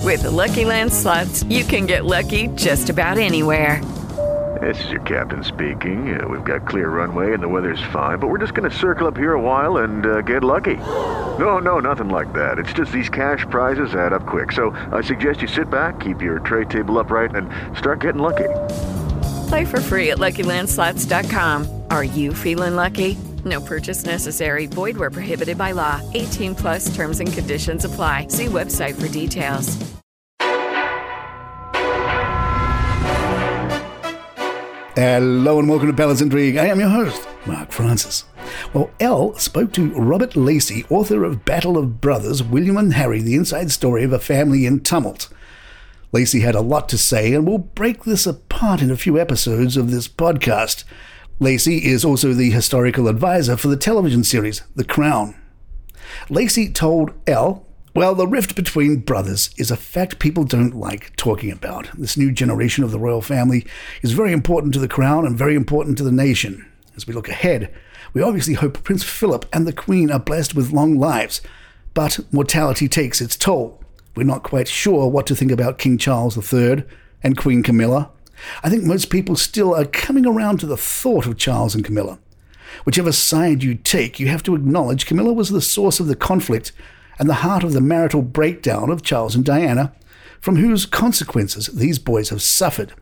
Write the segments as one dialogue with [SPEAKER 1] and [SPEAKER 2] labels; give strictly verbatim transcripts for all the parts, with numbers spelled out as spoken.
[SPEAKER 1] With the Lucky Land Slots, you can get lucky just about anywhere.
[SPEAKER 2] This is your captain speaking. Uh, we've got clear runway and the weather's fine, but we're just going to circle up here a while and uh, get lucky. No, no, nothing like that. It's just these cash prizes add up quick. So I suggest you sit back, keep your tray table upright, and start getting lucky.
[SPEAKER 1] Play for free at Lucky Land Slots dot com. Are you feeling lucky? No purchase necessary. Void where prohibited by law. eighteen plus terms and conditions apply. See website for details.
[SPEAKER 3] Hello and welcome to Palace Intrigue. I am your host, Mark Francis. Well, Elle spoke to Robert Lacey, author of Battle of Brothers, William and Harry, the inside story of a family in tumult. Lacey had a lot to say, and we'll break this apart in a few episodes of this podcast. Lacey is also the historical advisor for the television series The Crown. Lacey told Elle, well, the rift between brothers is a fact people don't like talking about. This new generation of the royal family is very important to the crown and very important to the nation. As we look ahead, we obviously hope Prince Philip and the Queen are blessed with long lives, but mortality takes its toll. We're not quite sure what to think about King Charles the Third and Queen Camilla. I think most people still are coming around to the thought of Charles and Camilla. Whichever side you take, you have to acknowledge Camilla was the source of the conflict and the heart of the marital breakdown of Charles and Diana, from whose consequences these boys have suffered.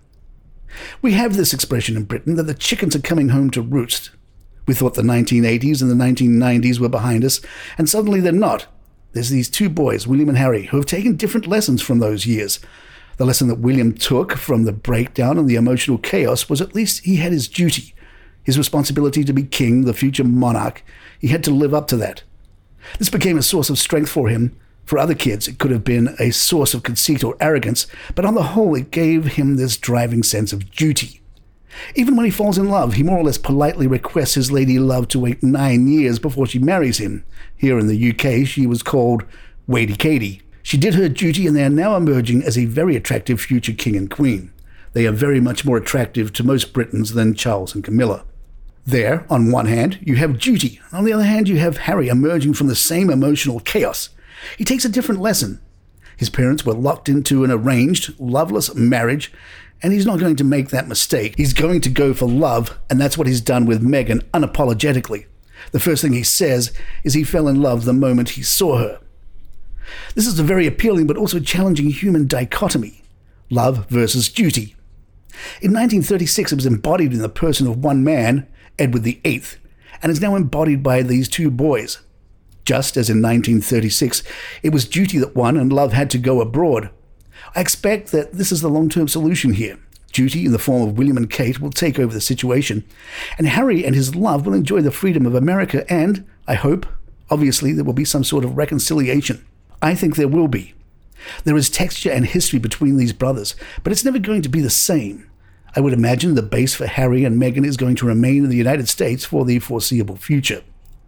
[SPEAKER 3] We have this expression in Britain that the chickens are coming home to roost. We thought the nineteen eighties and the nineteen nineties were behind us, and suddenly they're not. There's these two boys, William and Harry, who have taken different lessons from those years. The lesson that William took from the breakdown and the emotional chaos was at least he had his duty, his responsibility to be king, the future monarch. He had to live up to that. This became a source of strength for him. For other kids, it could have been a source of conceit or arrogance, but on the whole, it gave him this driving sense of duty. Even when he falls in love, he more or less politely requests his lady love to wait nine years before she marries him. Here in the U K, she was called Waity Katie. She did her duty, and they are now emerging as a very attractive future king and queen. They are very much more attractive to most Britons than Charles and Camilla. There, on one hand, you have duty. On the other hand, you have Harry emerging from the same emotional chaos. He takes a different lesson. His parents were locked into an arranged, loveless marriage, and he's not going to make that mistake. He's going to go for love, and that's what he's done with Meghan unapologetically. The first thing he says is he fell in love the moment he saw her. This is a very appealing but also challenging human dichotomy. Love versus duty. In nineteen thirty-six, it was embodied in the person of one man, Edward the Eighth, and is now embodied by these two boys. Just as in nineteen thirty-six, it was duty that won and love had to go abroad. I expect that this is the long-term solution here. Duty, in the form of William and Kate, will take over the situation, and Harry and his love will enjoy the freedom of America, and, I hope, obviously, there will be some sort of reconciliation. I think there will be. There is texture and history between these brothers, but it's never going to be the same. I would imagine the base for Harry and Meghan is going to remain in the United States for the foreseeable future.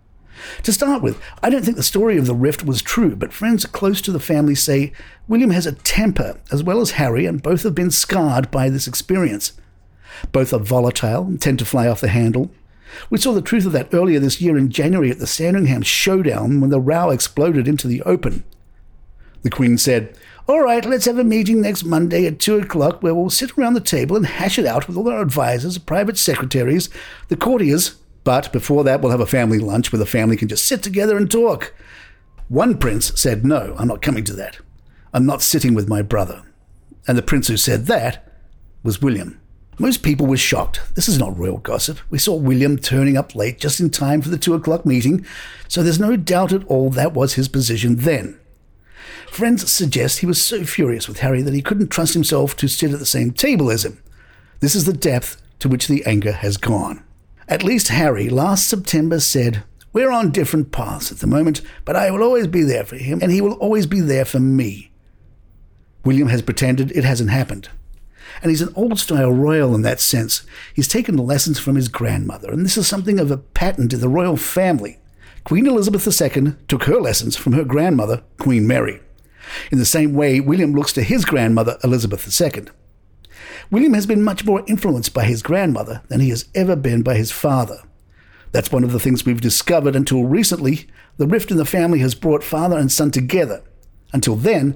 [SPEAKER 3] To start with, I don't think the story of the rift was true, but friends close to the family say William has a temper, as well as Harry, and both have been scarred by this experience. Both are volatile and tend to fly off the handle. We saw the truth of that earlier this year in January at the Sandringham showdown when the row exploded into the open. The Queen said, "All right, let's have a meeting next Monday at two o'clock where we'll sit around the table and hash it out with all our advisors, private secretaries, the courtiers. But before that, we'll have a family lunch where the family can just sit together and talk." One prince said, "No, I'm not coming to that. I'm not sitting with my brother." And the prince who said that was William. Most people were shocked. This is not royal gossip. We saw William turning up late just in time for the two o'clock meeting, so there's no doubt at all that was his position then. Friends suggest he was so furious with Harry that he couldn't trust himself to sit at the same table as him. This is the depth to which the anger has gone. At least Harry last September said, "We're on different paths at the moment, but I will always be there for him, and he will always be there for me." William has pretended it hasn't happened. And he's an old-style royal in that sense. He's taken lessons from his grandmother, and this is something of a patent in the royal family. Queen Elizabeth the Second took her lessons from her grandmother, Queen Mary. In the same way, William looks to his grandmother, Elizabeth the Second. William has been much more influenced by his grandmother than he has ever been by his father. That's one of the things we've discovered. Until recently, the rift in the family has brought father and son together. Until then,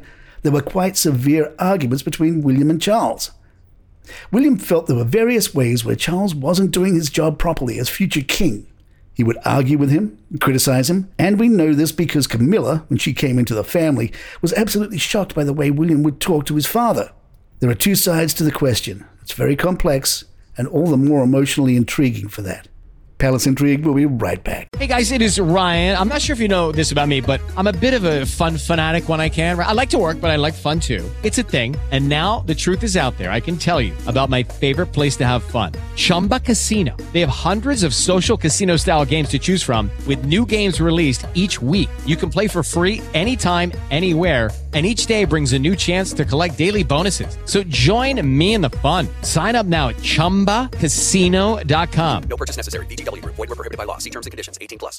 [SPEAKER 3] there were quite severe arguments between William and Charles. William felt there were various ways where Charles wasn't doing his job properly as future king. He would argue with him, criticize him, and we know this because Camilla, when she came into the family, was absolutely shocked by the way William would talk to his father. There are two sides to the question. It's very complex, and all the more emotionally intriguing for that. Palace Intrigue will be right back.
[SPEAKER 4] Hey guys, it is Ryan. I'm not sure if you know this about me, but I'm a bit of a fun fanatic when I can. I like to work, but I like fun too. It's a thing. And now the truth is out there. I can tell you about my favorite place to have fun. Chumba Casino. They have hundreds of social casino style games to choose from with new games released each week. You can play for free anytime, anywhere. And each day brings a new chance to collect daily bonuses. So join me in the fun. Sign up now at chumba casino dot com.
[SPEAKER 5] No purchase necessary. V G W. Void where prohibited by law. See terms and conditions. eighteen plus.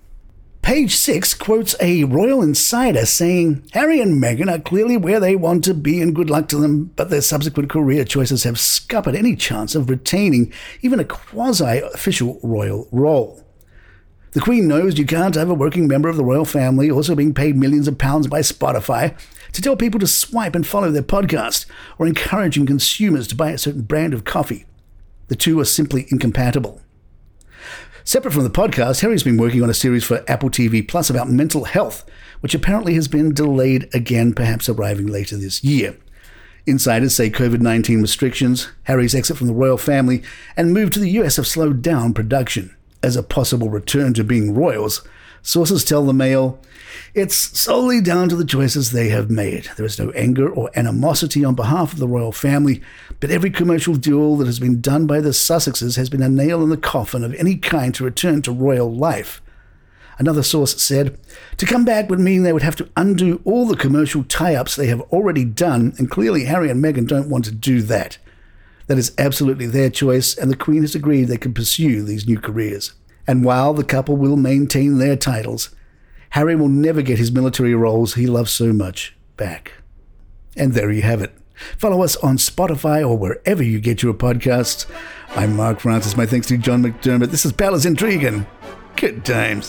[SPEAKER 3] Page six quotes a royal insider saying, Harry and Meghan are clearly where they want to be and good luck to them, but their subsequent career choices have scuppered any chance of retaining even a quasi-official royal role. The Queen knows you can't have a working member of the royal family also being paid millions of pounds by Spotify to tell people to swipe and follow their podcast or encouraging consumers to buy a certain brand of coffee. The two are simply incompatible. Separate from the podcast, Harry's been working on a series for Apple T V Plus about mental health, which apparently has been delayed again, perhaps arriving later this year. Insiders say covid nineteen restrictions, Harry's exit from the royal family, and move to the U S have slowed down production. As a possible return to being royals, sources tell the Mail, it's solely down to the choices they have made. There is no anger or animosity on behalf of the royal family, but every commercial deal that has been done by the Sussexes has been a nail in the coffin of any kind to return to royal life. Another source said, to come back would mean they would have to undo all the commercial tie-ups they have already done, and clearly Harry and Meghan don't want to do that. That is absolutely their choice, and the Queen has agreed they can pursue these new careers. And while the couple will maintain their titles, Harry will never get his military roles he loves so much back. And there you have it. Follow us on Spotify or wherever you get your podcasts. I'm Mark Francis. My thanks to John McDermott. This is Palace Intrigue, and good times.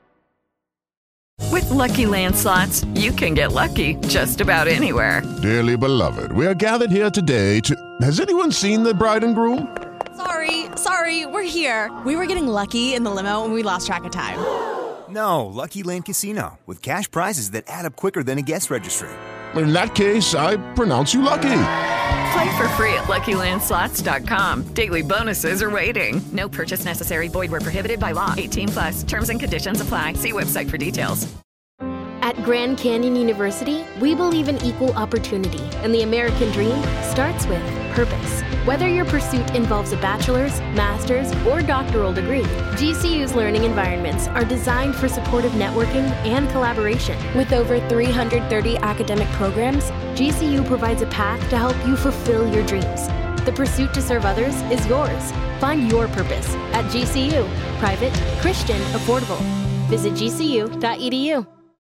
[SPEAKER 1] With Lucky Land Slots, you can get lucky just about anywhere.
[SPEAKER 6] Dearly beloved, we are gathered here today to... Has anyone seen the bride and groom?
[SPEAKER 7] Sorry, sorry, we're here. We were getting lucky in the limo and we lost track of time.
[SPEAKER 8] No, Lucky Land Casino, with cash prizes that add up quicker than a guest registry.
[SPEAKER 6] In that case, I pronounce you lucky.
[SPEAKER 1] Play for free at lucky land slots dot com. Daily bonuses are waiting. No purchase necessary. Void where prohibited by law. eighteen plus. Terms and conditions apply. See website for details.
[SPEAKER 9] At Grand Canyon University, we believe in equal opportunity, and the American dream starts with purpose. Whether your pursuit involves a bachelor's, master's, or doctoral degree, G C U's learning environments are designed for supportive networking and collaboration. With over three hundred thirty academic programs, G C U provides a path to help you fulfill your dreams. The pursuit to serve others is yours. Find your purpose at G C U. Private, Christian, affordable. Visit G C U dot E D U.